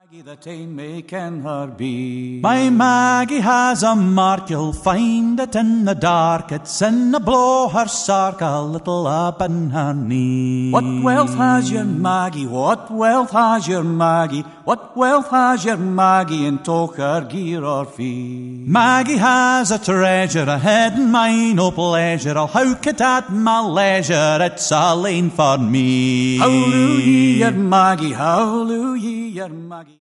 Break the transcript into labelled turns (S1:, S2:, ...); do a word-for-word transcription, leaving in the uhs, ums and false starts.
S1: Maggie that ain't making her be.
S2: My Maggie has a mark, you'll find it in the dark. It's in the blow her sark, a little up in her knee.
S1: What wealth has your Maggie? What wealth has your Maggie? What wealth has your Maggie in tocher, gear or fee?
S2: Maggie has a treasure, a head and mine, no pleasure. I'll howk it at my leisure, it's a lane for me.
S1: Hallelujah, Maggie, hallelujah, Maggie.